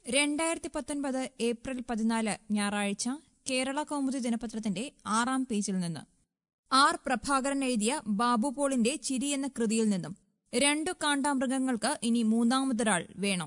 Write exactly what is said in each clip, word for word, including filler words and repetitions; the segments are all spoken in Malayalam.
രണ്ടായിരത്തി പത്തൊൻപത് ഏപ്രിൽ പതിനാല് ഞായറാഴ്ച കേരള കൗമുദി ദിനപത്രത്തിന്റെ ആറാം പേജിൽ നിന്ന് ആർ പ്രഭാകരൻ എഴുതിയ ബാബു പോളിന്റെ ചിരി എന്ന കൃതിയിൽ നിന്നും രണ്ടു കാണ്ടാമൃഗങ്ങൾക്ക് ഇനി മൂന്നാമതൊരാൾ വേണോ?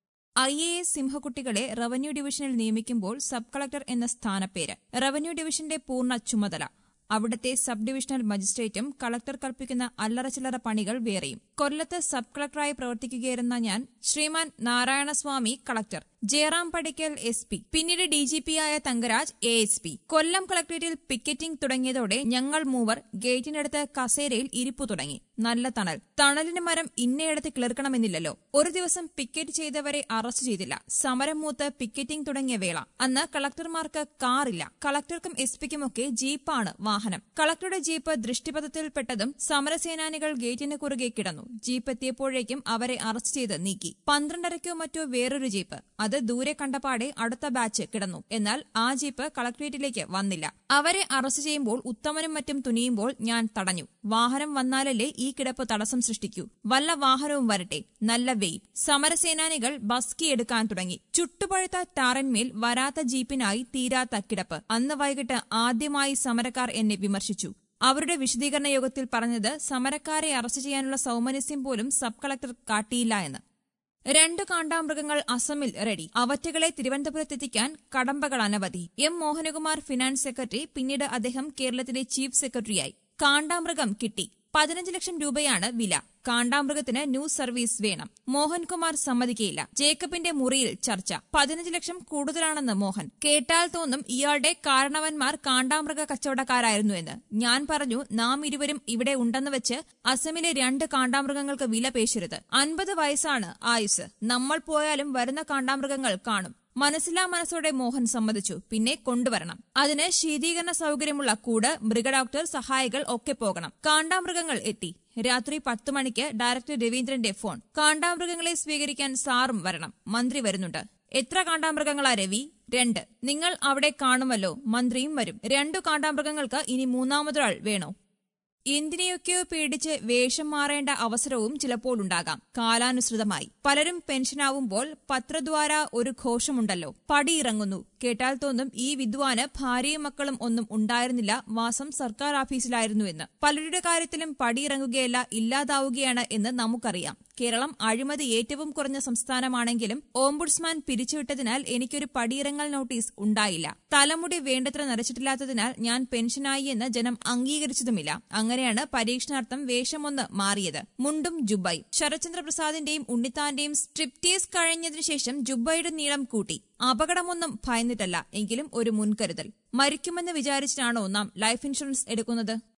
ഐ എ എസ് സിംഹക്കുട്ടികളെ റവന്യൂ ഡിവിഷനിൽ നിയമിക്കുമ്പോൾ സബ് കളക്ടർ എന്ന സ്ഥാനപ്പേര്. റവന്യൂ ഡിവിഷന്റെ പൂർണ്ണ ചുമതല. അവിടുത്തെ സബ് ഡിവിഷണൽ മജിസ്ട്രേറ്റും കളക്ടർ കൽപ്പിക്കുന്ന അല്ലറച്ചില്ലറ പണികൾ വേറെയും. കൊല്ലത്ത് സബ് കളക്ടറായി പ്രവർത്തിക്കുകയായിരുന്ന ഞാൻ ശ്രീമാൻ Narayanaswamy collector, Jayaram Padikkal S P, പിന്നീട് ഡി ജി പിയായ Thangaraj A S P. Kollam കളക്ടറേറ്റിൽ പിക്കറ്റിംഗ് തുടങ്ങിയതോടെ ഞങ്ങൾ മൂവർ ഗേറ്റിനടുത്ത് കസേരയിൽ ഇരിപ്പു തുടങ്ങി. നല്ല തണൽ. തണലിന് മരം ഇന്നയിടത്ത് കിളിർക്കണമെന്നില്ലല്ലോ. ഒരു ദിവസം പിക്കറ്റ് ചെയ്തവരെ അറസ്റ്റ് ചെയ്തില്ല. സമരം മൂത്ത് പിക്കറ്റിംഗ് തുടങ്ങിയ വേള. അന്ന് കളക്ടർമാർക്ക് കാറില്ല. കളക്ടർക്കും എസ് പിക്കുമൊക്കെ ജീപ്പാണ് വാഹനം. കളക്ടറുടെ ജീപ്പ് ദൃഷ്ടിപഥത്തിൽപ്പെട്ടതും സമരസേനാനികൾ ഗേറ്റിന് കുറുകെ കിടന്നു. ജീപ്പ് എത്തിയപ്പോഴേക്കും അവരെ അറസ്റ്റ് ചെയ്ത് നീക്കി. പന്ത്രണ്ടരയ്ക്കോ മറ്റോ വേറൊരു ജീപ്പ്. അത് ദൂരെ കണ്ടപാടെ അടുത്ത ബാച്ച് കിടന്നു. എന്നാൽ ആ ജീപ്പ് കളക്ടറേറ്റിലേക്ക് വന്നില്ല. അവരെ അറസ്റ്റ് ചെയ്യുമ്പോൾ ഉത്തമനും മറ്റും തുനിയുമ്പോൾ ഞാൻ തടഞ്ഞു. വാഹനം വന്നാലല്ലേ ഈ കിടപ്പ് തടസ്സം സൃഷ്ടിക്കൂ. വല്ല വാഹനവും വരട്ടെ. നല്ല വെയിൽ. സമരസേനാനികൾ ബസ്കി എടുക്കാൻ തുടങ്ങി. ചുട്ടുപഴുത്ത ടാറിന്മേൽ വരാത്ത ജീപ്പിനായി തീരാത്ത കിടപ്പ്. അന്ന് വൈകിട്ട് ആദ്യമായി സമരക്കാർ എന്നെ വിമർശിച്ചു. അവരുടെ വിശദീകരണ യോഗത്തിൽ പറഞ്ഞത് സമരക്കാരെ അറസ്റ്റ് ചെയ്യാനുള്ള സൌമനസ്യം പോലും സബ് കളക്ടർ കാട്ടിയില്ല എന്ന്. രണ്ടു കാണ്ടാമൃഗങ്ങൾ അസമിൽ റെഡി. അവറ്റകളെ തിരുവനന്തപുരത്തെത്തിക്കാൻ കടമ്പകൾ അനവധി. എം മോഹനകുമാർ ഫിനാൻസ് സെക്രട്ടറി, പിന്നീട് അദ്ദേഹം കേരളത്തിലെ ചീഫ് സെക്രട്ടറിയായി. കാണ്ടാമൃഗം കിട്ടി. പതിനഞ്ച് ലക്ഷം രൂപയാണ് വില. കാണ്ടാമൃഗത്തിന് ന്യൂസ് സർവീസ് വേണം. മോഹൻകുമാർ സമ്മതിക്കയില്ല. ജേക്കബിന്റെ മുറിയിൽ ചർച്ച. പതിനഞ്ച് ലക്ഷം കൂടുതലാണെന്ന് മോഹൻ. കേട്ടാൽ തോന്നും ഇയാളുടെ കാരണവന്മാർ കാണ്ടാമൃഗ കച്ചവടക്കാരായിരുന്നു എന്ന്. ഞാൻ പറഞ്ഞു, നാം ഇരുവരും ഇവിടെ ഉണ്ടെന്ന് വെച്ച് അസമിലെ രണ്ട് കാണ്ടാമൃഗങ്ങൾക്ക് വില പേശരുത്. അൻപത് വയസ്സാണ് ആയുസ്. നമ്മൾ പോയാലും വരുന്ന കാണ്ടാമൃഗങ്ങൾ കാണും. മനസ്സില്ലാ മനസ്സോടെ മോഹൻ സമ്മതിച്ചു. പിന്നെ കൊണ്ടുവരണം. അതിന് ശീതീകരണ സൌകര്യമുള്ള കൂട്, മൃഗഡോക്ടർ, സഹായികൾ ഒക്കെ പോകണം. കാണ്ടാമൃഗങ്ങൾ എത്തി. രാത്രി പത്ത് മണിക്ക് ഡയറക്ടർ രവീന്ദ്രന്റെ ഫോൺ. കാണ്ടാമൃഗങ്ങളെ സ്വീകരിക്കാൻ സാറും വരണം. മന്ത്രി വരുന്നുണ്ട്. എത്ര കാണ്ടാമൃഗങ്ങളാ രവി? രണ്ട്. നിങ്ങൾ അവിടെ കാണുമല്ലോ. മന്ത്രിയും വരും. രണ്ടു കാണ്ടാമൃഗങ്ങൾക്ക് ഇനി മൂന്നാമതൊരാൾ വേണോ? എന്തിനെയൊക്കെയോ പേടിച്ച് വേഷം മാറേണ്ട അവസരവും ചിലപ്പോൾ ഉണ്ടാകാം. കാലാനുസൃതമായി പലരും പെൻഷനാവുമ്പോൾ പത്രദ്വാര ഒരു ഘോഷമുണ്ടല്ലോ, പടിയിറങ്ങുന്നു. കേട്ടാൽ തോന്നും ഈ വിദ്വാന് ഭാര്യയും മക്കളും ഒന്നും ഉണ്ടായിരുന്നില്ല, വാസം സർക്കാർ ഓഫീസിലായിരുന്നു എന്ന്. പലരുടെ കാര്യത്തിലും പടിയിറങ്ങുകയല്ല, ഇല്ലാതാവുകയാണ് എന്ന് നമുക്കറിയാം. കേരളം അഴിമതി ഏറ്റവും കുറഞ്ഞ സംസ്ഥാനമാണെങ്കിലും ഓംബുഡ്സ്മാൻ പിരിച്ചുവിട്ടതിനാൽ എനിക്കൊരു പടിയിറങ്ങൽ നോട്ടീസ് ഉണ്ടായില്ല. തലമുടി വേണ്ടത്ര നരച്ചിട്ടില്ലാത്തതിനാൽ ഞാൻ പെൻഷനായി എന്ന് ജനം അംഗീകരിച്ചതുമില്ല. അങ്ങനെയാണ് പരീക്ഷണാർത്ഥം വേഷമൊന്ന് മാറിയത്. മുണ്ടും ജുബൈ. ശരത്ചന്ദ്ര പ്രസാദിന്റെയും ഉണ്ണിത്താന്റെയും സ്ട്രിപ്റ്റീസ് കഴിഞ്ഞതിനു ശേഷം ജുബൈയുടെ നീളം കൂട്ടി. അപകടമൊന്നും ഭയന്നിട്ടല്ല, എങ്കിലും ഒരു മുൻകരുതൽ. മരിക്കുമെന്ന് വിചാരിച്ചിട്ടാണോ നാം ലൈഫ് ഇൻഷുറൻസ് എടുക്കുന്നത്?